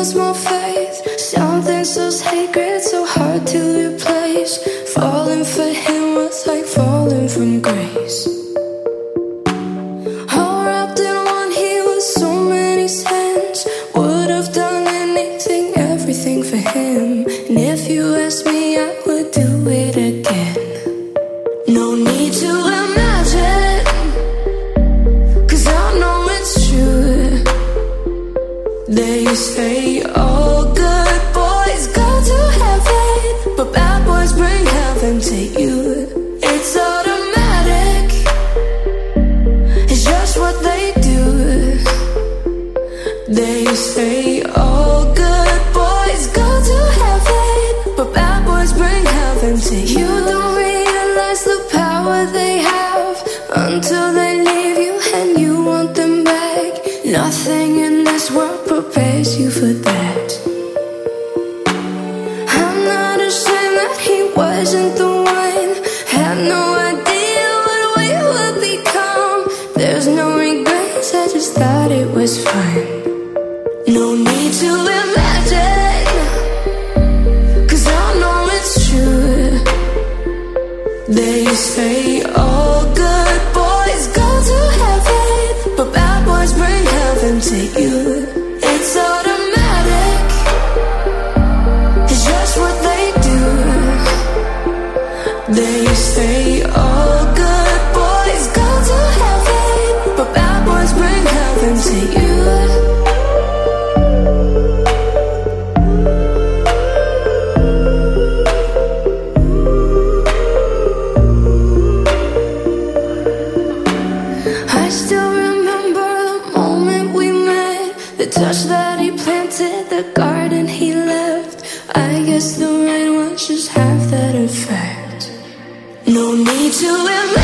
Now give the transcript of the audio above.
lost my faith. Something so sacred, so hard to replace. Falling for him was like falling from grace. All wrapped in one, he was so many sins. Would have done anything, everything for him. And if you asked me, I would do it again. No need to imagine, 'cause I know it's true. They say all good boys go to heaven, but bad boys bring heaven to you. It's automatic, it's just what they do. They say all good boys go to heaven, but bad boys bring heaven to you. You don't realize the power they have until they leave you and you want them back. Nothing in this world prepares you for that. I'm not ashamed that he wasn't the one. Had no idea what we would become. There's no regrets, I just thought it was fun. No need to imagine, 'cause I know it's true. They say all good boys go to heaven, but bad boys bring heaven to you. It's automatic, it's just what they do. They say all good boys go to heaven, but bad boys bring heaven to you. I still remember the moment we met, the touch that he planted, the garden he left. I guess the rain was just half that effect. No need to imagine,